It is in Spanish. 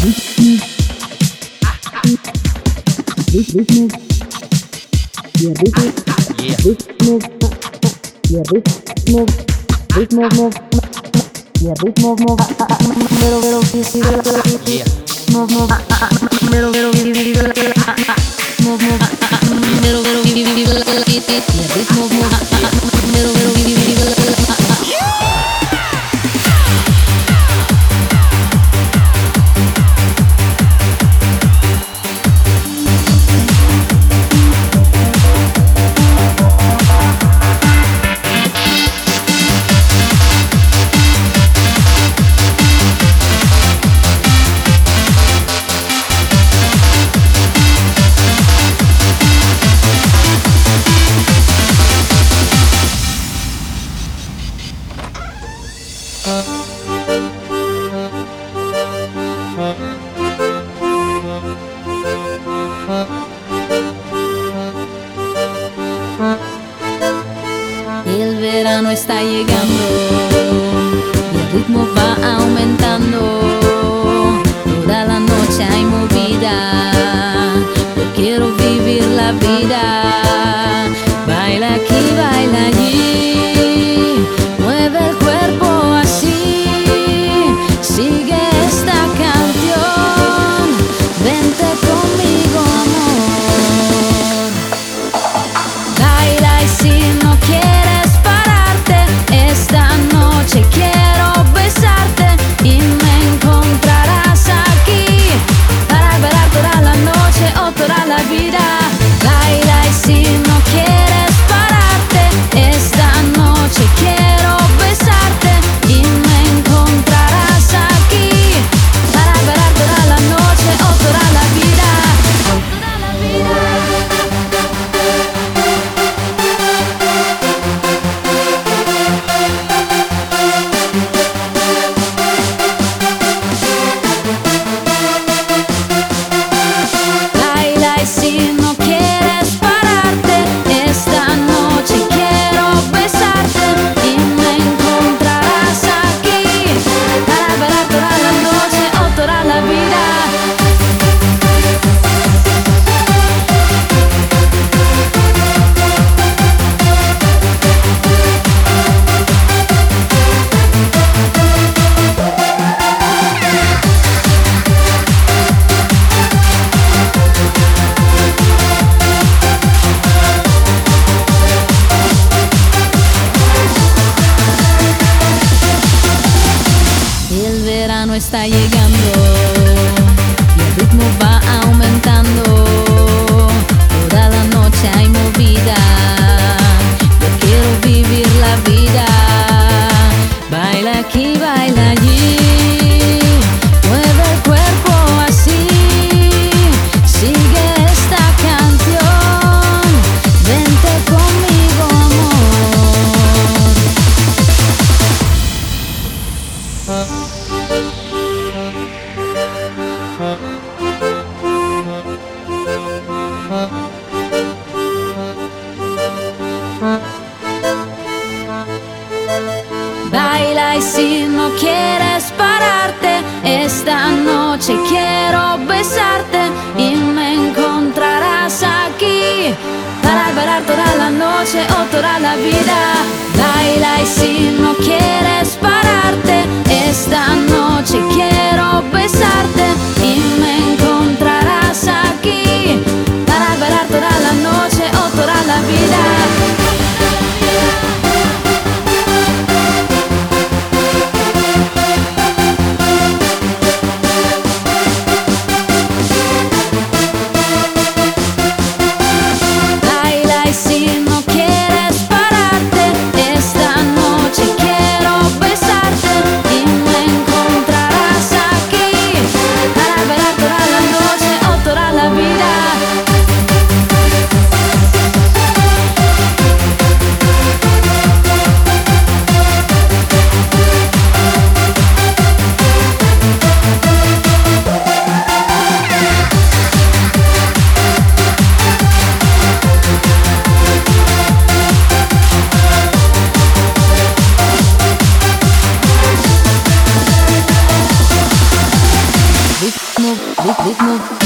El verano está llegando y el ritmo va aumentando. Toda la noche hay movida, yo quiero vivir la vida. Baila aquí, baila allí, mueve el cuerpo así. Sigue esta canción, vente conmigo, amor. Baila y si no quieres pararte, esta noche quiero besarte y me encontrarás aquí para bailar toda la noche o toda la vida. Baila y si no quieres pararte, esta noche quiero besarte y me encontrarás aquí para bailar toda la noche o toda la vida. Toda la vida. Baila y si no quieres pararte, esta noche quiero besarte y me encontrarás aquí para bailar toda la noche o toda la vida. El verano está llegando y el ritmo va aumentando. Toda la noche hay movida, yo quiero vivir la vida. Baila aquí, baila allí, mueve el cuerpo así. Sigue esta canción, vente conmigo, amor. Baila y si no quieres pararte, esta noche quiero besarte y me encontrarás aquí para bailar toda la noche o toda la vida. Baila y si no quieres pararte, esta noche quiero besarte y me encontrarás aquí para bailar toda la noche o toda la vida. Baila y si no quieres pararte, esta noche quiero besarte y me encontrarás ritmo.